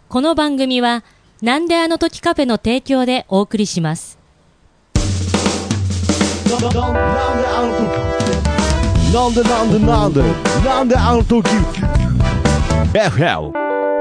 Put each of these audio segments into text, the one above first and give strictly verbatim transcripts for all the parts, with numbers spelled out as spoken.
この番組はなんであの時カフェの提供でお送りします。 なんであの時なんでなんでなんでなんであの時 エフエル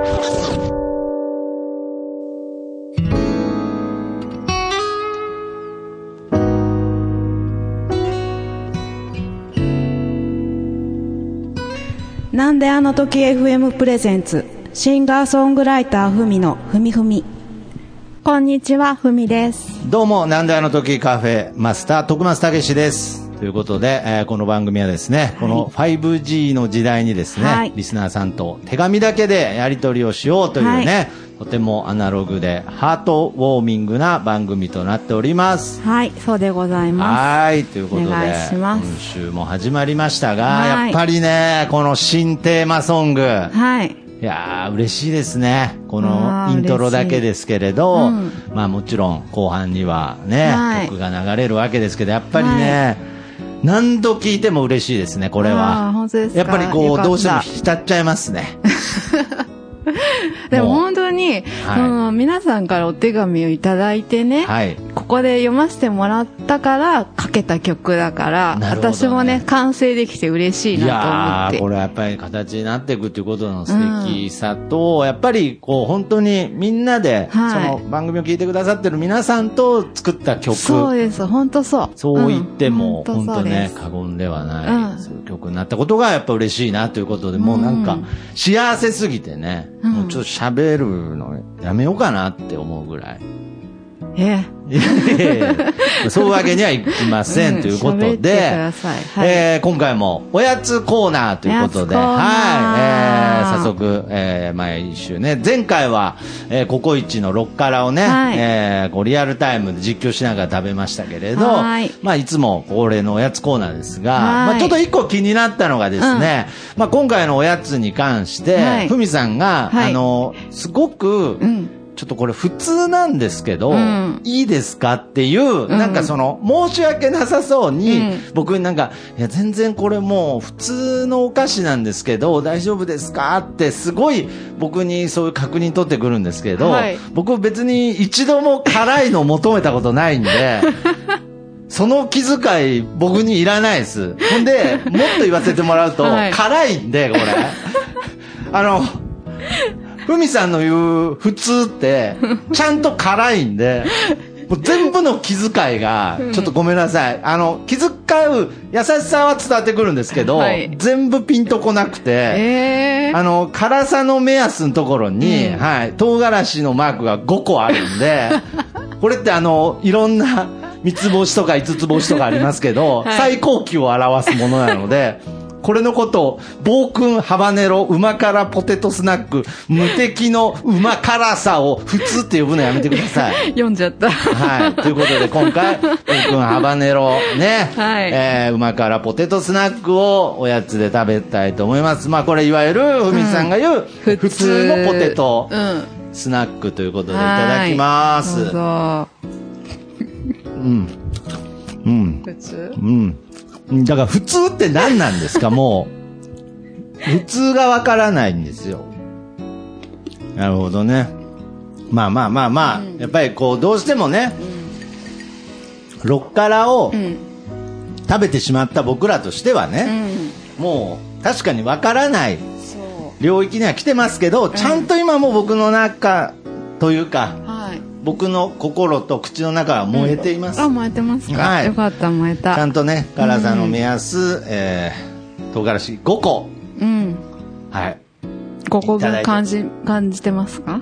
なんであの時 エフエム プレゼンツシンガーソングライターふみのふみふみ。こんにちは、ふみです。 どうも、なんであの時カフェマスター徳松武史です。ということで、えー、この番組はですね、はい、この ファイブジー の時代にですね、はい、リスナーさんと手紙だけでやり取りをしようというね、はい、とてもアナログでハートウォーミングな番組となっております。 はい、そうでございます。 はい、ということで、お願いします。今週も始まりましたが、はい、やっぱりね、この新テーマソング、はい、いやー嬉しいですね。このイントロだけですけれど、うん、まあもちろん後半にはね、はい、曲が流れるわけですけど、やっぱりね、はい、何度聞いても嬉しいですね、これは。 本当ですか？ やっぱりこうどうしても浸っちゃいますね。 でも本当に、はい、その皆さんからお手紙をいただいてね、はい、ここで読ませてもらったから書けた曲だから、ね、私もね完成できて嬉しいなと思って。 いやー、これはやっぱり形になっていくということの素敵さと、うん、やっぱりこう本当にみんなで、はい、その番組を聞いてくださってる皆さんと作った曲。 そうです、本当そう。 そう言っても、うん、本当ね過言ではない、うん、そういう曲になったことがやっぱ嬉しいなということで、もうなんか幸せすぎてね、うん、もうちょっと喋るのやめようかなって思うぐらい。 ええ、そういうわけにはいきません、うん、ということで、はい、えー、今回もおやつコーナーということで、はい、えー、早速、えー、毎週ね、前回は、えー、ココイチのロッカラをね、はい、えー、こうリアルタイムで実況しながら食べましたけれど、はい、まあいつも恒例のおやつコーナーですが、まあちょっと一個気になったのがですね、うん、まあ今回のおやつに関して、ふみさんが、はい、あのすごく、うん、ちょっとこれ普通なんですけど、うん、いいですかっていう、うん、なんかその申し訳なさそうに、うん、僕になんかいや全然これもう普通のお菓子なんですけど大丈夫ですかってすごい僕にそういう確認取ってくるんですけど、はい、僕別に一度も辛いのを求めたことないんでその気遣い僕にいらないです。ほんでもっと言わせてもらうと、はい、辛いんでこれあのふみさんの言う普通ってちゃんと辛いんでもう全部の気遣いがちょっとごめんなさい、あの気遣う優しさは伝わってくるんですけど、はい、全部ピンとこなくて、えー、あの辛さの目安のところに、うん、はい、唐辛子のマークがごこあるんでこれってあのいろんな三つ星とか五つ星とかありますけど、はい、最高級を表すものなのでこれのことを暴君ハバネロうま辛ポテトスナック無敵のうま辛さを普通って呼ぶのやめてください。 読んじゃった。 はい。ということで今回暴君ハバネロね、はい、えー、うま辛ポテトスナックをおやつで食べたいと思います。まあこれいわゆるふみさんが言う、うん、普通のポテトスナックということでいただきます。どうぞ。うんうん。普通。うん。だから普通って何なんですか？もう普通がわからないんですよ。なるほどね。まあまあまあまあ、うん、やっぱりこうどうしてもね、うん、ロッカラを食べてしまった僕らとしてはね、うん、もう確かにわからない領域には来てますけど、うん、ちゃんと今も僕の中というか、はい、僕の心と口の中は燃えています、 うん、あ、燃えてますか、はい、よかった、燃えた。 ちゃんとね辛さの目安、うん、えー、唐辛子ごこ、うん、はい、 ごこ分感じ感じてますか？はい、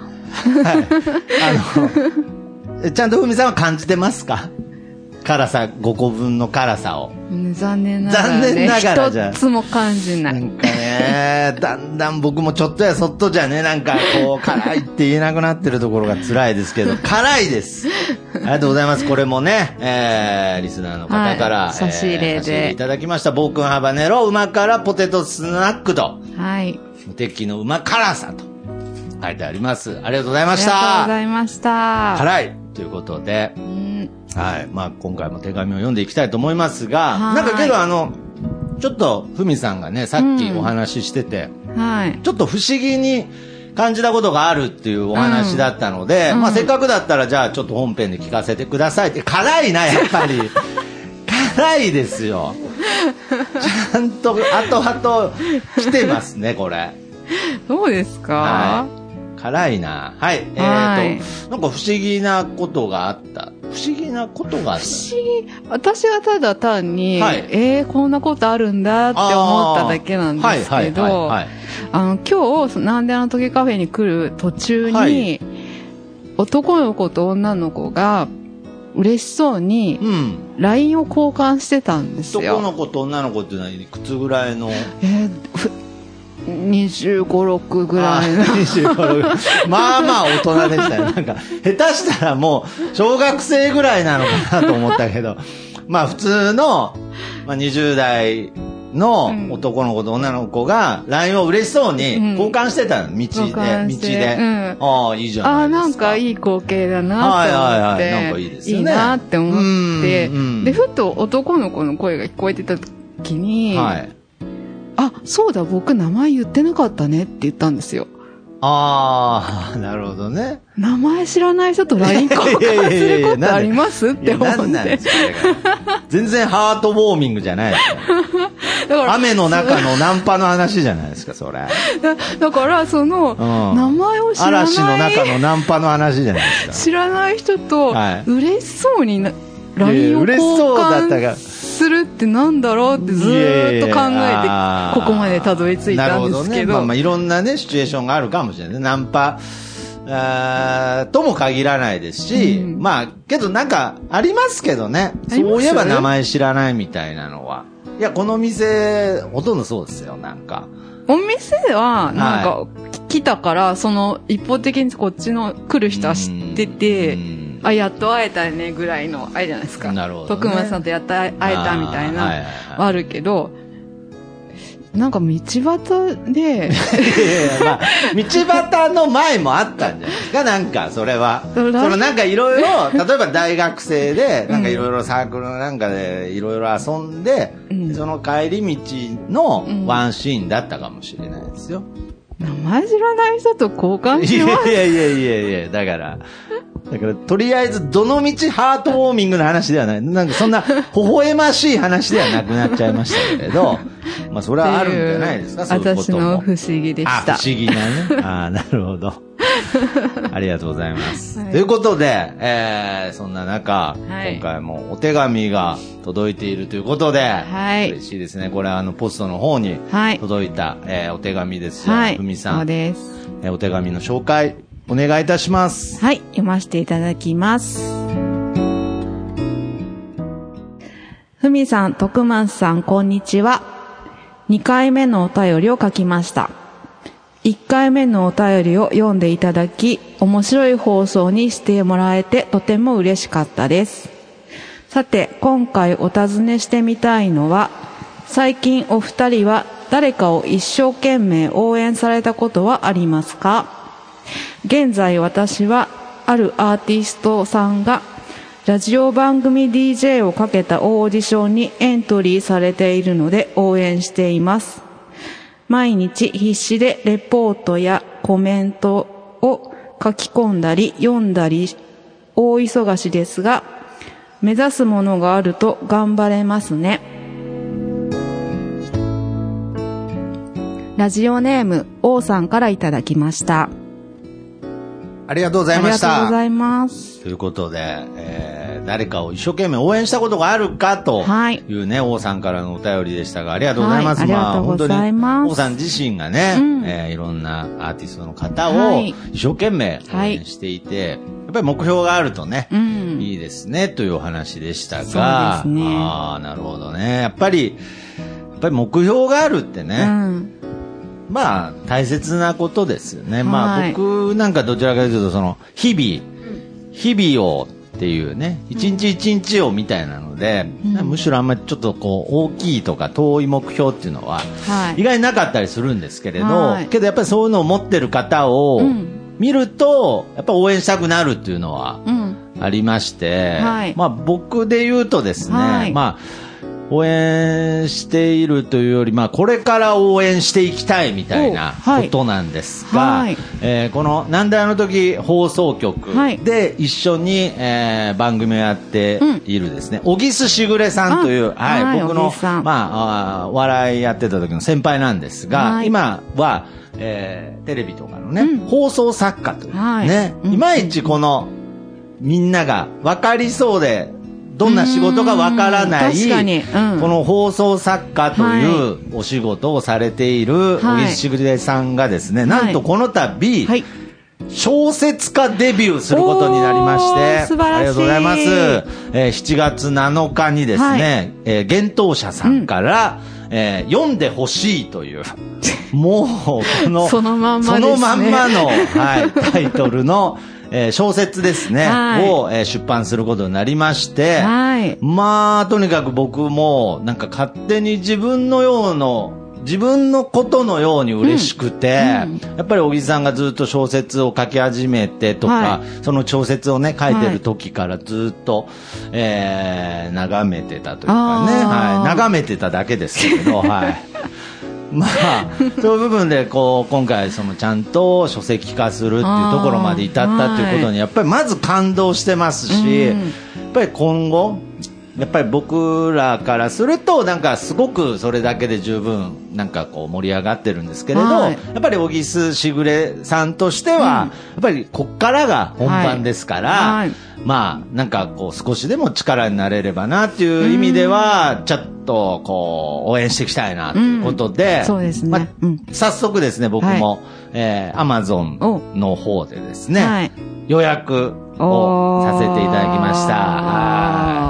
あのちゃんとふみさんは感じてますか？辛さごこぶんの辛さを。 残念ながら、ね、 残念ながらじゃ一つも感じない。 なんかね、だんだん僕もちょっとやそっとじゃね、なんかこう辛いって言えなくなってるところが辛いですけど、辛いです。ありがとうございます。これもね、えー、リスナーの方から、はい、 差し入れで、えー、差し入れいただきました。暴君ハバネロうま辛ポテトスナックと、 はい、 無敵のうま辛さと書いてあります。ありがとうございました。 ありがとうございました。 辛いということで、うん、はい、まあ今回も手紙を読んでいきたいと思いますが、なんかけどあのちょっとふみさんがねさっきお話ししてて、うん、はい、ちょっと不思議に感じたことがあるっていうお話だったので、うん、まあせっかくだったらじゃあちょっと本編で聞かせてくださいって。辛いなやっぱり辛いですよ。ちゃんと後々来てますねこれ。 どうですか、 はい、辛いな。はい、えーとなんか不思議なことがあった。不思議なことがあった。 不思議。私はただ単に、はい、えー、こんなことあるんだって思っただけなんですけど、あの今日なんであの時カフェに来る途中に、はい、男の子と女の子が嬉しそうに ライン を交換してたんですよ。 男の子と女の子っていうのはいくつぐらいの？ えーにじゅうご、ろくぐらいの。 にじゅうご、ろく。まあまあ大人でしたね。なんか、下手したらもう、小学生ぐらいなのかなと思ったけど、まあ普通の、まあにじゅう代の男の子と女の子が、ライン を嬉しそうに交換してたの。道で、道で。うん、ああ、いいじゃないですか。ああ、 なんかいい光景だなと思って。はいはいはい。なんかいいですよね。いいなって思って、で、ふと男の子の声が聞こえてた時に、はい。あ、そうだ、僕名前言ってなかったねって言ったんですよ。 ああ、なるほどね。 名前知らない人と ライン 交換することありますって思って。なんですか全然ハートウォーミングじゃないですか。雨の中のナンパの話じゃないですか、それ。だ, だから、その、うん、名前を知らない。 嵐の中のナンパの話じゃないですか。 知らない人と、嬉しそうにな、ライン を交換するってなんだろうってずーっと考えてここまでたどり着いたんですけど、 ね、まあまあいろんなねシチュエーションがあるかもしれない。ナンパあとも限らないですし、うん、まあけどなんかありますけどね。そういえば名前知らないみたいなのは。いやこの店ほとんどそうですよ。なんかお店はなんか、はい、来たからその一方的にこっちの来る人は知ってて。あ、やっと会えたねぐらいのあれじゃないですか。なるほど、ね。徳間さんとやっと会えたみたいなはあるけど、なんか道端でいやいや、 まあ、道端の前もあったんじゃないですか。なんかそれはそのなんかいろいろ例えば大学生でなんかいろいろサークルなんかでいろいろ遊んで、うん、その帰り道のワンシーンだったかもしれないですよ。 名前知らない人と交換します。 いやいやいやいや、だからだからとりあえずどの道ハートウォーミングな話ではない。なんかそんな微笑ましい話ではなくなっちゃいましたけれど、まあそれはあるんじゃないですか。そういうことも。 私の不思議でした。 あ、不思議なね。ああ、なるほど。ありがとうございます。はい、ということで、えー、そんな中、はい、今回もお手紙が届いているということで、はい、嬉しいですね。これあのポストの方に届いた、はい、えー、お手紙ですよ。はい、ふみさん。 そうです。 えー、お手紙の紹介お願いいたします。 はい、読ませていただきます。ふみさん、徳松さん、こんにちは。にかいめのお便りを書きました。いっかいめのお便りを読んでいただき、面白い放送にしてもらえてとても嬉しかったです。さて、今回お尋ねしてみたいのは、最近お二人は誰かを一生懸命応援されたことはありますか？現在私はあるアーティストさんがラジオ番組 ディージェー をかけたオーディションにエントリーされているので応援しています。毎日必死でレポートやコメントを書き込んだり読んだり大忙しですが、目指すものがあると頑張れますね。ラジオネーム王さんからいただきました。 ありがとうございました。 ありがとうございます。 ということで、えー、誰かを一生懸命応援したことがあるかというね、はい、王さんからのお便りでしたが、ありがとうございます。はい、ありがとうございます。まあ、本当に王さん自身がね、うん、えー、いろんなアーティストの方を一生懸命応援していて、はい、やっぱり目標があるとね、うん、いいですねというお話でしたが、そうですね、ああ、なるほどね。やっぱり、やっぱり目標があるってね、うん、まあ大切なことですよね。はい、まあ僕なんかどちらかというとその日々日々をっていうね、一日一日をみたいなので、うん、むしろあんまりちょっとこう大きいとか遠い目標っていうのは意外になかったりするんですけれど、はい、けどやっぱりそういうのを持ってる方を見るとやっぱ応援したくなるっていうのはありまして、うん、はい、まあ僕で言うとですね、はい、まあ応援しているというより、まあ、これから応援していきたいみたいなことなんですが、はい、えー、このなんであの時放送局で一緒に、えー、番組をやっているですね、小木須しぐれさんという、はいはい、僕の、まあ、笑いやってた時の先輩なんですが、はい、今は、えー、テレビとかのね、うん、放送作家というね、はい、いまいちこのみんなが分かりそうでどんな仕事がわからない、うん、この放送作家というお仕事をされている小木しぐれさんがですね、はい、なんとこの度、はい、小説家デビューすることになりまして、 素晴らしい、 ありがとうございます。えー、しちがつなのかにですね、はい、えー、幻冬舎さんから、うん、えー、読んでほしいという、もうこのそのまんまですね、 そのまんまの、はい、タイトルのえー、小説ですね、はい、を、えー、出版することになりまして、はい、まあとにかく僕もなんか勝手に自分のような自分のことのように嬉しくて、うんうん、やっぱり小木さんがずっと小説を書き始めてとか、はい、その小説をね書いてる時からずっと、はい、えー、眺めてたというかね、はい、眺めてただけですけれど、はい。まあ、そういう部分でこう今回そのちゃんと書籍化するっていうところまで至ったっていうことにやっぱりまず感動してますし、やっぱり今後やっぱり僕らからするとなんかすごくそれだけで十分なんかこう盛り上がってるんですけれど、やっぱり小木須しぐれさんとしてはやっぱりこっからが本番ですから、まあなんかこう少しでも力になれればなっていう意味ではちょっとこう応援していきたいなということで、 そうですね、まあ、 早速ですね僕も、はい、えー、Amazon の方でですね、はい、予約をさせていただきました。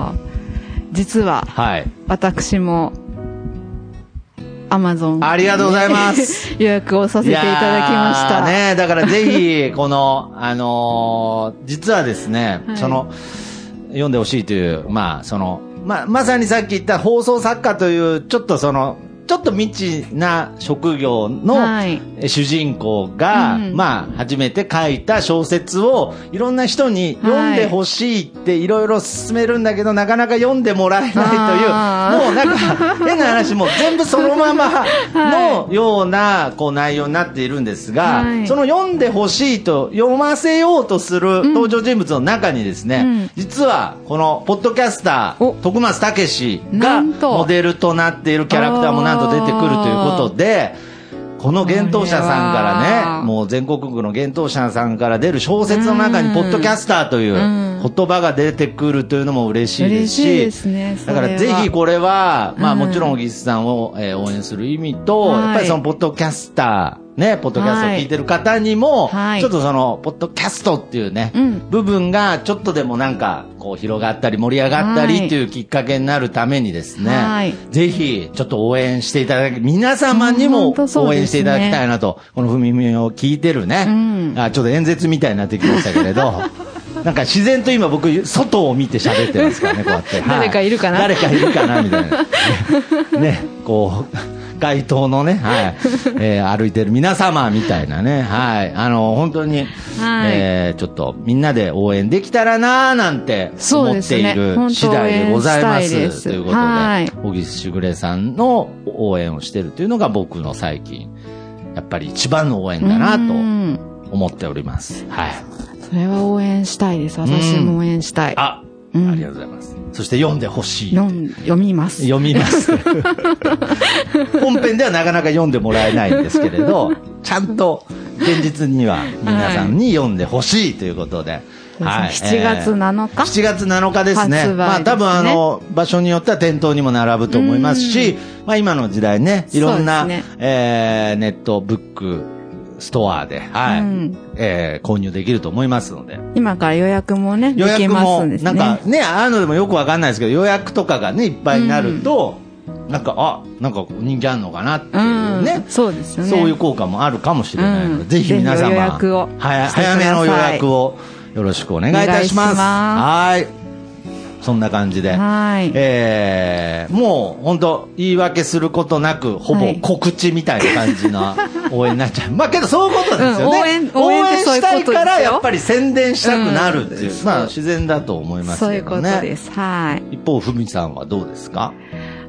実は、はい、私もアマゾンありがとうございます予約をさせていただきました。 ね、だからぜひこのあのー、実はですね、はい、その読んでほしいというまあそのままさにさっき言った放送作家というちょっとそのちょっと未知な職業の主人公が、はい、まあ初めて書いた小説をいろんな人に読んでほしいっていろいろ勧めるんだけど、なかなか読んでもらえないという、もうなんか変な話も全部そのままのようなこう内容になっているんですが、はい、その読んでほしいと読ませようとする登場人物の中にですね、うん、実はこのポッドキャスター徳松武史がモデルとなっているキャラクターもなんと出てくるということで、この幻冬舎さんからね、もう全国区の幻冬舎さんから出る小説の中にポッドキャスターという言葉が出てくるというのも嬉しいですし、 嬉しいですね、 だからぜひこれはまあもちろん小木須さんを応援する意味と、やっぱりそのポッドキャスターね、ポッドキャストを聞いてる方にも、はい、ちょっとそのポッドキャストっていうね、うん、部分がちょっとでもなんかこう広がったり盛り上がったりっていうきっかけになるためにですね、はい、ぜひちょっと応援していただき、皆様にも応援していただきたいなと、ね、このふみみを聞いてるね、うん、あちょっと演説みたいになってきましたけれどなんか自然と今僕外を見て喋ってますからね、こうやって、はい、 誰かいるかな誰かいるかなみたいなね、ねこう街頭のね、はい、えー、歩いてる皆様みたいなね、はい、あの本当に、はい、えー、ちょっとみんなで応援できたらなーなんて思っている次第でございます。ということで、はい、小木しぐれさんの応援をしてるというのが僕の最近やっぱり一番の応援だなと思っております。はい。 それは応援したいです。私も応援したい。 あ、うん、ありがとうございます。そして読んでほしい。 読, 読みます。 読みます。本編ではなかなか読んでもらえないんですけれど、ちゃんと現実には皆さんに読んでほしいということで。 はいはい、しちがつなのか、 えー、しちがつなのかですね。 ですね、 まあ多分あの場所によっては店頭にも並ぶと思いますし、まあ今の時代ね、いろんな、ねえー、ネットブックストアで、はい、うん、えー、購入できると思いますので。 今から予約もね、 予約もできますんですね。 なんかね、ああいうのでもよくわかんないですけど、予約とかがね、いっぱいになると、うん、なんか、あ、なんか人気あるのかなっていうね、うん、そうですよね。そういう効果もあるかもしれないので、うん、ぜひ皆様、 ぜひ予約を早、早めの予約をよろしくお願いいたします。はい。そんな感じで、はい、えー、もう本当言い訳することなくほぼ告知みたいな感じの応援になっちゃう。まあけどそういうことですよね。うん、応援応援したいからやっぱり宣伝したくなるっていう、うん、まあ自然だと思いますけどね。 そういうことです。はい。 一方ふみさんはどうですか？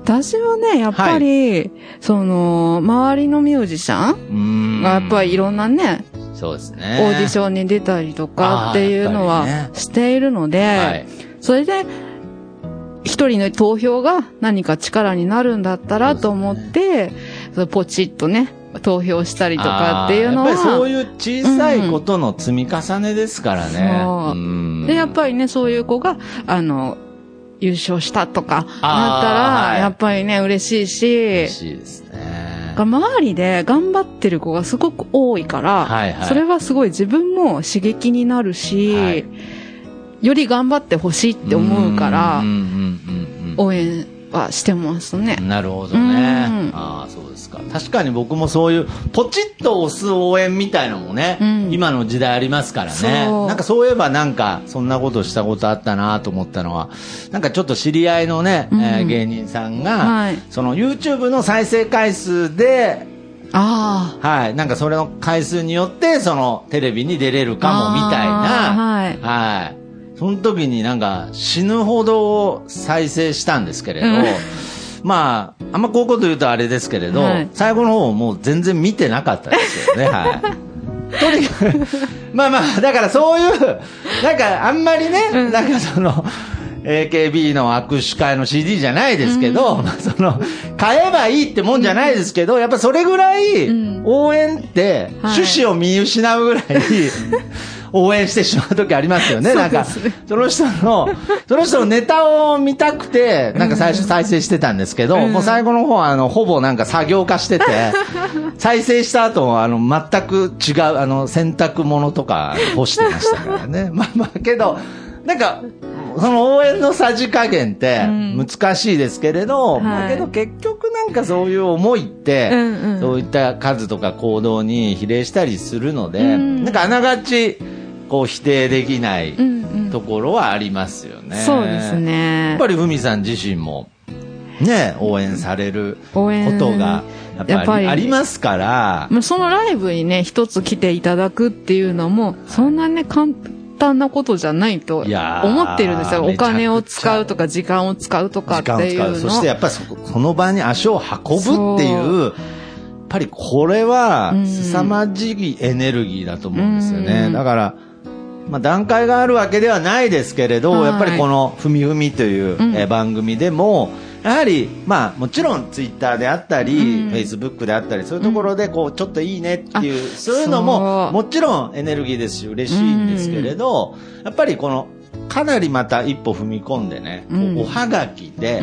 私はね、やっぱり、はい、その、周りのミュージシャンがやっぱりいろんなね、 そうですね。 オーディションに出たりとかっていうのはしているので、ねはい、それで、一人の投票が何か力になるんだったらと思って、そね、ポチッとね、投票したりとかっていうのは。 やっぱりそういう小さいことの積み重ねですからね。 うん、そうで、やっぱりね、そういう子が、あの、優勝したとかなったら、やっぱりね、嬉しいし、 嬉しいですね。 周りで頑張ってる子がすごく多いから、はいはい、それはすごい自分も刺激になるし、はい、より頑張ってほしいって思うから、応援はしてますね。 なるほどね。ああ、そうですか。確かに僕もそういうポチッと押す応援みたいのもね、うん、今の時代ありますからね。なんかそういえばなんかそんなことしたことあったなと思ったのは、なんかちょっと知り合いのね、うんえー、芸人さんが、はい、その YouTube の再生回数で、 ああ。はい。なんかそれの回数によってそのテレビに出れるかもみたいな、はい。はい。その時になんか死ぬほど再生したんですけれど、うん、まあ、あんまこういうこと言うとあれですけれど、はい、最後の方もう全然見てなかったですよね、はい。とにかく、まあまあ、だからそういう、なんかあんまりね、うん、なんかその、エーケービー の握手会の シーディー じゃないですけど、うん、まあその、買えばいいってもんじゃないですけど、やっぱそれぐらい応援って趣旨を見失うぐらい、はい応援してしまう時ありますよね。なんか、その人の、その人のネタを見たくて、なんか最初再生してたんですけど、うん、もう最後の方は、あの、ほぼなんか作業化してて、再生した後は、あの、全く違う、あの、洗濯物とか干してましたからね。まあまあ、けど、なんか、その応援のさじ加減って難しいですけれど、うんまあ、けど結局なんかそういう思いって、はい、そういった数とか行動に比例したりするので、うん、なんかあながち、こう否定できないところはありますよね。 うんうん、そうですね。 やっぱりふみさん自身もね応援されることがやっぱりありますから、 そのライブにね一つ来ていただくっていうのもそんなね簡単なことじゃないと思ってるんですよ。お金を使うとか時間を使うとかっていうの。 そしてやっぱり そ, その場に足を運ぶっていうやっぱりこれは凄まじいエネルギーだと思うんですよね。だからまあ、段階があるわけではないですけれど、はい、やっぱりこのふみふみという、うん、え番組でもやはりまあもちろんツイッターであったり、うん、フェイスブックであったりそういうところでこうちょっといいねっていう、うん、そういうのももちろんエネルギーですし嬉しいんですけれど、うん、やっぱりこのかなりまた一歩踏み込んでね、うん、おはがきで、うん、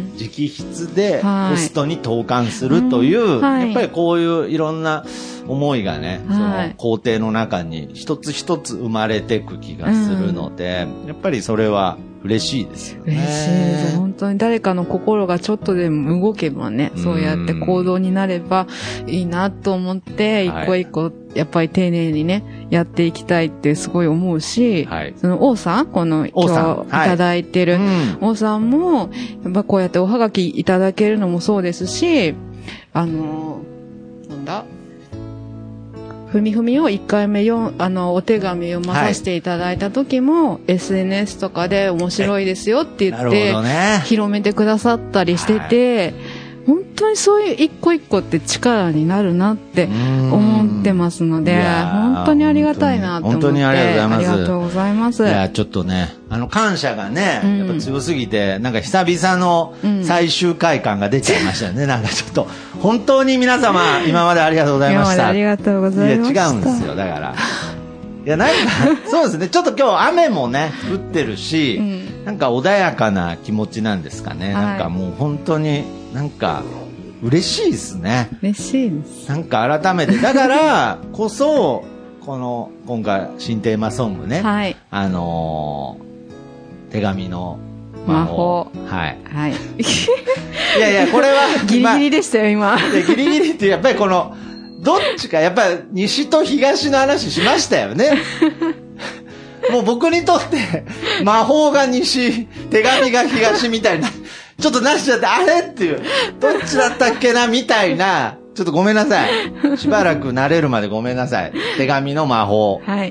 直筆でポストに投函するという、はい、やっぱりこういういろんな思いがね、はい、その工程の中に一つ一つ生まれていく気がするので、うん、やっぱりそれは嬉しいですよね。 嬉しいです。本当に誰かの心がちょっとでも動けばね、そうやって行動になればいいなと思って、一個一個やっぱり丁寧にね、やっていきたいってすごい思うし、はい、その王さん、この今日いただいてる王さんも、やっぱこうやっておはがきいただけるのもそうですし、あの、なんだふみふみをいっかいめよあのお手紙読まさせていただいた時も、はい、エスエヌエス とかで面白いですよって言って、ね、広めてくださったりしてて、はい、本当にそういう一個一個って力になるなって思ってますので、本当にありがたいなと思って。 本当にありがとうございます。 ありがとうございます。 いや、ちょっとね、あの感謝がね、うん、やっぱ強すぎて、なんか久々の最終回感が出ちゃいましたね。うん、なんかちょっと、本当に皆様、今までありがとうございました。今までありがとうございました。 いや、違うんですよ、だから。いや、なんか、そうですね、ちょっと今日雨もね、降ってるし、うん、なんか穏やかな気持ちなんですかね。はい、なんかもう本当に、なんか、嬉しいですね。 嬉しいです。 なんか改めて、だからこそ、この、今回、新テーマソングね。はい。あのー、手紙の魔法。魔法はい。はい。いやいや、これは。 ギリギリでしたよ、今。 いや、ギリギリってやっぱりこの、どっちか、やっぱり西と東の話しましたよね。もう僕にとって、魔法が西、手紙が東みたいな。ちょっとなしちゃって、あれっていう、どっちだったっけなみたいな、ちょっとごめんなさい。しばらく慣れるまでごめんなさい。手紙の魔法。はい。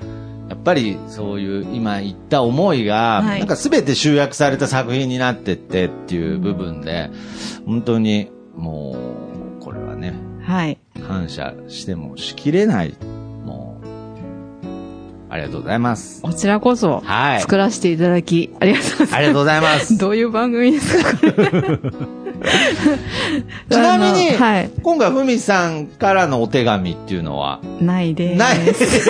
やっぱりそういう今言った思いが、はい、なんか全て集約された作品になってってっていう部分で、うん、本当にもう、これはね、 はい。 感謝してもしきれない。もう、ありがとうございます。 こちらこそ、はい。作らせていただき、ありがとうございます。 ありがとうございます。 どういう番組ですか、これ。 ちなみに、はい、今回ふみさんからのお手紙っていうのはないです。 ない。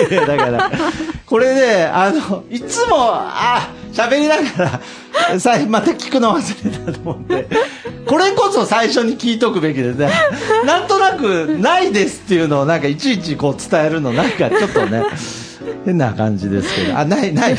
だから、これで、あの、いつも、あ、喋りながら、さまた聞くの忘れたと思って、これこそ最初に聞いとくべきですね。なんとなく、ないですっていうのをなんかいちいちこう伝えるのなんかちょっとね、変な感じですけど、あ、ない、ない。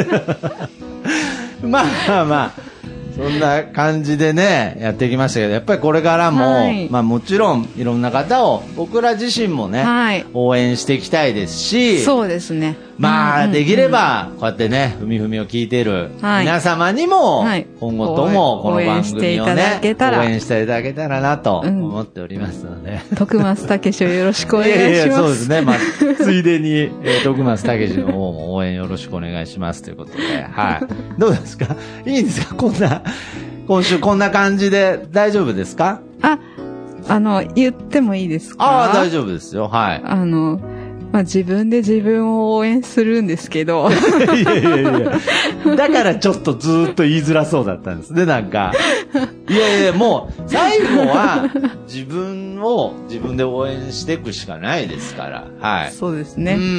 まあまあまあ。そんな感じでね、やってきましたけど、やっぱりこれからも、はい、まあもちろんいろんな方を僕ら自身もね、はい、応援していきたいですし、 そうですね。 まあ、うんうんうん、できれば、こうやってね、ふみふみを聞いている皆様にも、はい、今後ともこの番組をね、応援していただけたら、応援していただけたらなと思っておりますので。 うん、徳松たけしをよろしくお願いします。いやいやそうですね。まあ、ついでに、えー、徳松たけしの方も応援よろしくお願いしますということで、はい。どうですか？いいんですか？こんな、今週こんな感じで大丈夫ですか？ あ、あの、言ってもいいですか？ ああ、大丈夫ですよ。はい。 あの、まあ、自分で自分を応援するんですけど。 いやいやいや。だからちょっとずーっと言いづらそうだったんですね、なんか。いやいや、もう、最後は自分を自分で応援していくしかないですから。はい。 そうですね。うん。うん。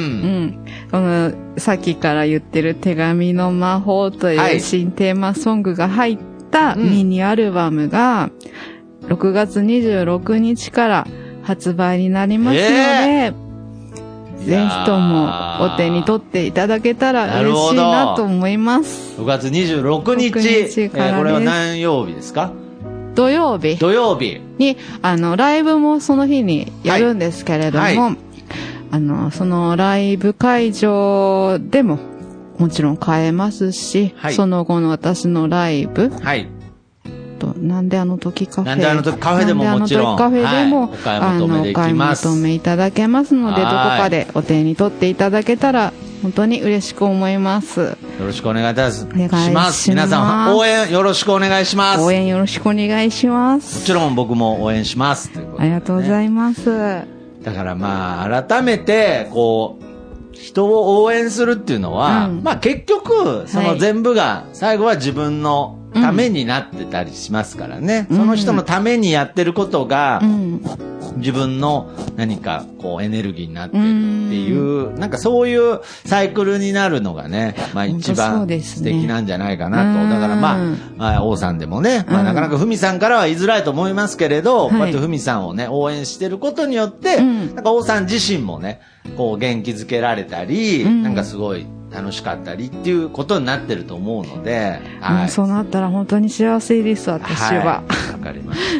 この、さっきから言ってる手紙の魔法という新テーマソングが入ったミニアルバムが、ろくがつにじゅうろくにちから発売になりますので、えーぜひともお手に取っていただけたら嬉しいなと思います。 ろくがつにじゅうろくにち、えー、これは何曜日ですか？ 土曜日。 土曜日に、あの、ライブもその日にやるんですけれども、はいはい、あの、そのライブ会場でももちろん買えますし、はい、その後の私のライブ、はいなんであの時カフェ。 なんであの時カフェでももちろん。 カフェでも、はい、 お買い求めできます。 あの、お買い求めいただけますので、どこかでお手に取っていただけたら、本当に嬉しく思います。よろしくお願いいたします。皆さん、応援よろしくお願いします。 応援よろしくお願いします。 もちろん僕も応援します。 ということでね、ありがとうございます。 だからまあ、改めて、こう、人を応援するっていうのは、うん、まあ結局、その全部が、最後は自分の、ためになってたりしますからね、うん、その人のためにやってることが、うん、自分の何かこうエネルギーになってるっていう、うん、なんかそういうサイクルになるのがね、まあ一番素敵なんじゃないかなと。だからまあ、まあ、王さんでもね、まあなかなかふみさんからは言いづらいと思いますけれど、こうやってふみさんをね、応援してることによって、なんか王さん自身もね、こう元気づけられたり、なんかすごい、楽しかったりっていうことになってると思うので、 はい、そうなったら本当に幸せです、私は。 わ、はい、かりました。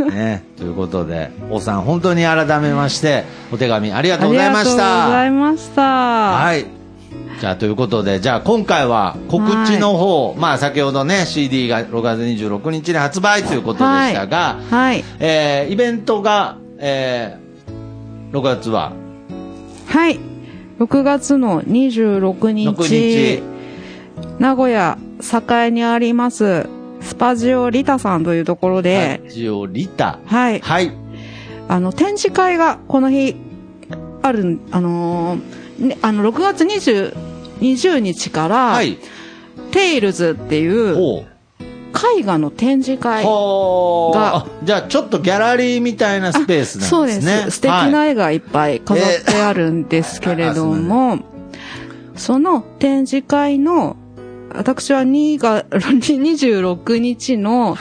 ね、ということで、王さん本当に改めまして、お手紙ありがとうございました。ありがとうございました。 はい。じゃあということで、じゃあ今回は告知の方、はい、まあ先ほどね、シーディー がろくがつにじゅうろくにちに発売ということでしたが、はい。はい、えー、イベントが、えー、ろくがつははい。ろくがつのにじゅうろくにち、名古屋栄にありますスパジオリタさんというところで、 スパジオリタ、 はい、 はい、 あの展示会がこの日ある、あのーね、あのろくがつにじゅうにちから、はい、テイルズっていう絵画の展示会が、 じゃあちょっとギャラリーみたいなスペースなんですね。 そうです。素敵な絵がいっぱい飾ってあるんですけれども、えー、その展示会の、私はにがにじゅうろくにちの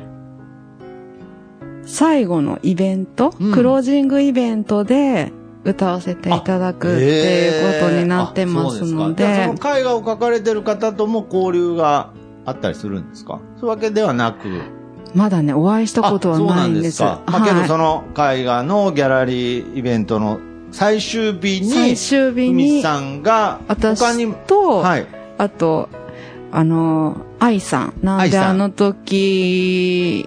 最後のイベント、うん、クロージングイベントで歌わせていただくっていうことになってますので、 えー、そ, その絵画を描かれてる方とも交流があったりするんですか？そういうわけではなく。 まだね、お会いしたことはないんです。 そうなんですか。まあ、けどその絵画のギャラリーイベントの最終日に、 最終日に、 ふみさんが、 他にと、はい、あと、あの、愛さん。なんであの時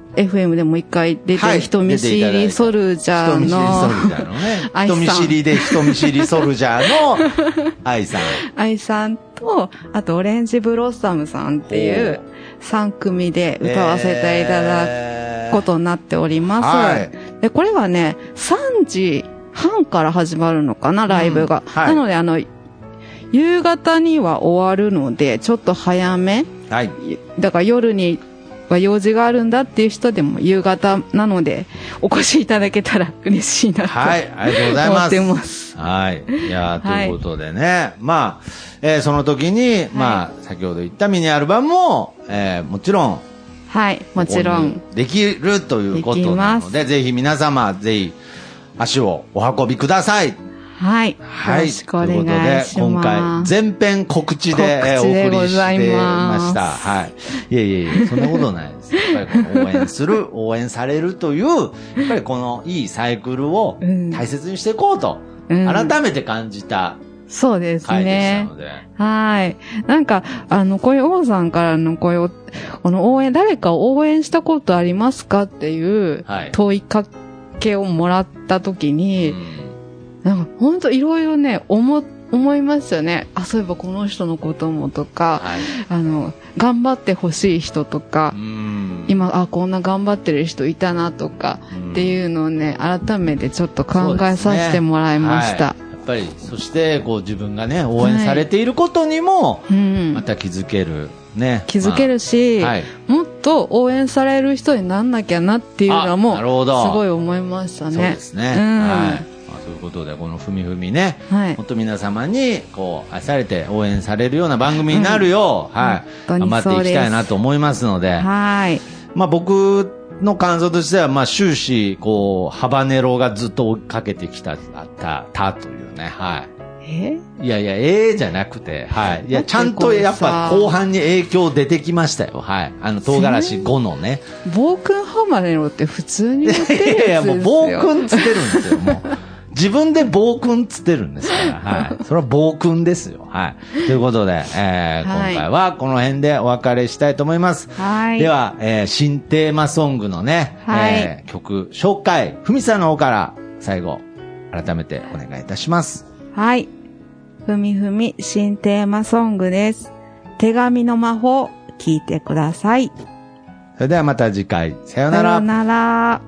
エフエム でも一回出てる人見知りソルジャーの、人見知りソルジャーのね、 人見知りで人見知りソルジャーの愛さん。 愛さんと、あとオレンジブロッサムさんっていうさん組で歌わせていただくことになっております。はい、で、これはね、さんじはんから始まるのかな、ライブが。うんはい、なので、あの、夕方には終わるので、ちょっと早め。はい。だから夜には用事があるんだっていう人でも夕方なので、お越しいただけたら嬉しいなと。はい、 ありがとうございます。思ってます。はい。いや、ということでね。はい、まあ、えー、その時に、まあ、先ほど言ったミニアルバムも、えー、もちろん、 はい、もちろん。 できるということなので、ぜひ皆様、ぜひ、足をお運びください。 はい。はい。よろしくお願いします。ということで、今回、全編告知で、えー、お送りしてました。はい。いえいえいえ、そんなことないです。やっぱりこの応援する、応援されるという、やっぱりこのいいサイクルを大切にしていこうと、うん、改めて感じた。 そうですね。はい。なんか、あの、こういう王さんからのこういう、この応援、誰かを応援したことありますかっていう問いかけをもらったときに、うんなんか本当いろいろね、思、思いますよね。あ、そういえばこの人のこともとか、はい、あの、頑張ってほしい人とか、今、あ、こんな頑張ってる人いたなとか、っていうのをね、改めてちょっと考えさせてもらいました。 やっぱり、そして、こう自分がね、応援されていることにも、また気づける。ね。 気づけるし、まあはい、もっと応援される人になんなきゃなっていうのも、すごい思いましたね。そうですね。うん、はいということで、このふみふみね、はい、本当皆様に、こう、愛されて応援されるような番組になるよう、うん、はい、頑張っていきたいなと思いますので、はい。まあ僕の感想としては、まあ終始、こう、ハバネロがずっと追いかけてきた、た、たというね、はい。えいやいや、ええじゃなくて、はい。いや、ちゃんとやっぱ後半に影響出てきましたよ。はい。あの、唐辛子ごのね。 暴君ハバネロって普通に言ってるんですよ。いやいや、もう暴君つってるんですよ、もう。自分で暴君つってるんですから。はい。それは暴君ですよ。はい。ということで、えーはい、今回はこの辺でお別れしたいと思います。はい。では、えー、新テーマソングのね、はい、えー、曲紹介、ふみさんの方から最後、改めてお願いいたします。 はい。ふみふみ新テーマソングです。手紙の魔法、聞いてください。 それではまた次回、さよなら。 さよなら。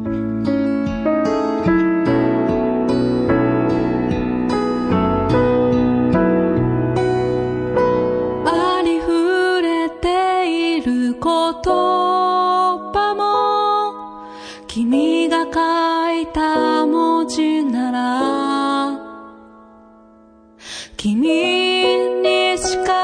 言葉も君が書いた文字なら君にしか